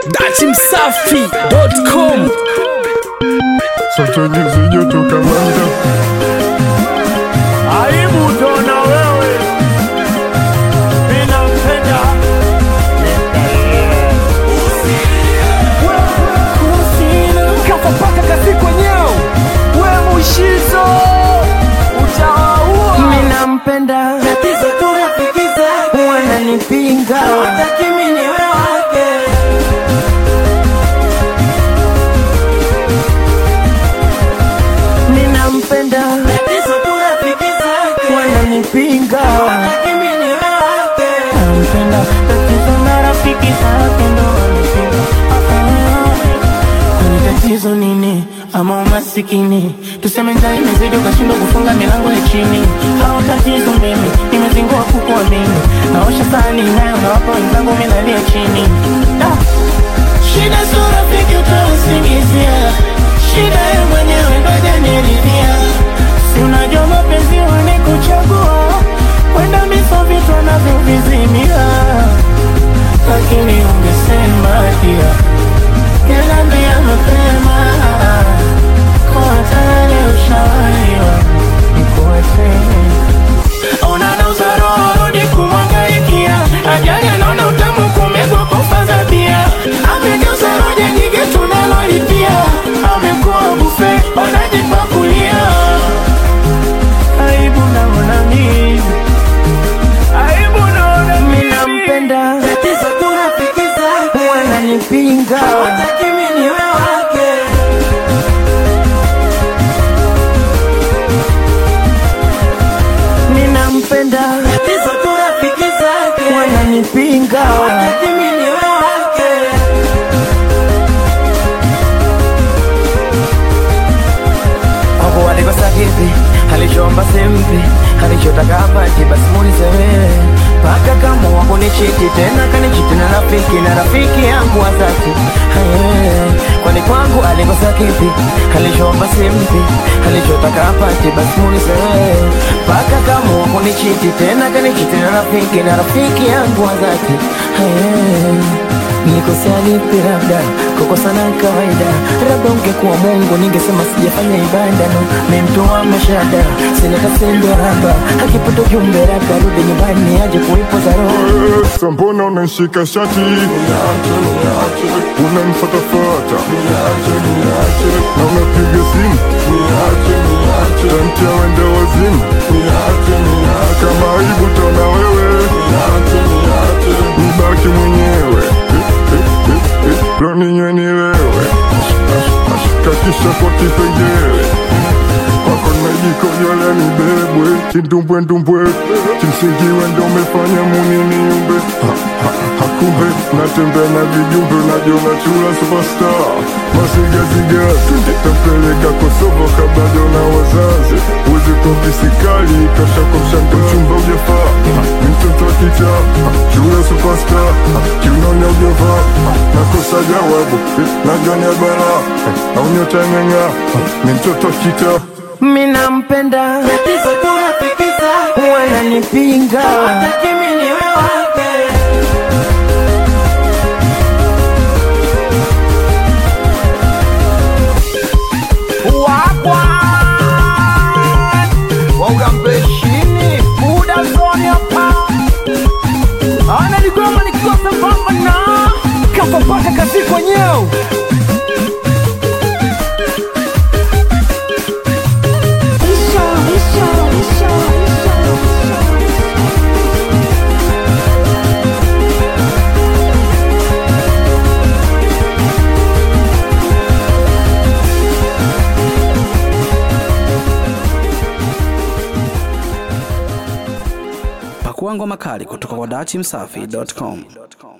dachimsafi.com. Sote nizije tukamanda aibu tona wewe mina mpenda Kafa paka kasi kwenyeo we mushizo utawaua. Mina mpenda tatizo tunafikiza wananipinga wataki mimi niwe wake. Mina mpenda tatizo tunafikiza wananipinga wataki mimi niwe wake. Nampenda tatizo na rafiki zake ndo wanipinga. Kwani tatizo nini? Ama umasikini? Tuseme njaa imezidi ukashindwa kufunga milango ya chini. Hao tatizo mimi nimezingua kukuamini. Naosha sahani nayo nawapa wenzangu mimi nalia chini. Shida sio rafiki utausingizia, shida yeye mwenyewe ndo hajaniridhia. Si unajua mapenzi wanikuchagua, kwenda miso vitu anavyovizimia. Lakini ungesema pia Niambia mapema kwa tayari ushawaiwa nikuache. Unanauza roho rudi kumwangaikia, ajali anaona utamu kumegwa kufaza bia. Amegeuza roja nyingi tunalolipia, amekuwa bufe wanajipakulia. Aibu naona mimi, aibu naona mimi. Minampenda tatizo tunafikiza wananipinga wataki mimi niwe wake. Minampenda tatizo tunafikiza wananipinga wataki mimi niwe wake. Wako walikosa kipi, alichoomba simpi, alichotaka hapati basi muulize wewe. Paka kama wako ni chiti tena kanichiti na rafiki yangu wa dhati. Kwani kwangu alikosa kipi, alichoomba simpi, alichotaka hapati basi muulize wewe. Paka kama wako ni chiti tena kanichiti na rafiki yangu wa dhati. Nilikosea lipi? Labda kukosana kawaida, labda ungekuwa Mungu ningesema sijafanya ibada. No, memtoa mashada sina kasendo haba, akipata jumbe labda rudi nyumbani aje kuipoza roho. Sambona unanishika shati unanifatafata na unapiga simu tantia wende wazimu. Kama aibu tona wewe nibaki mwenyewe leo ninywe nilewe, kakisha kwa kipengele kwako najikojole nibebwe kindumbwendumbwe. Kimsingi wendo umefanya muni niumbe, hakumbe natembea na vijumbe najiona chula superstar. Masigaziga tampeleka Kosovo kabla jona wazazi, uwezi kwa visikali kasha kwa mshanga mchumba ujafaa. Ni mtoto wa kicha chula superstar, kiunonya ujafaa nakosa jawabu najua ni bala au nyota ng'ang'a. Ni mtoto wa kicha Minampenda tatizo tunafikiza wananipinga wataki mimi niwe wake. wakwa waugambeshini muda zoni hapa Analigoma nikikosa mbamba na kafa paka kasi kwenyeo. Pakuangwa makali kutoka kwa dachimsafi.com.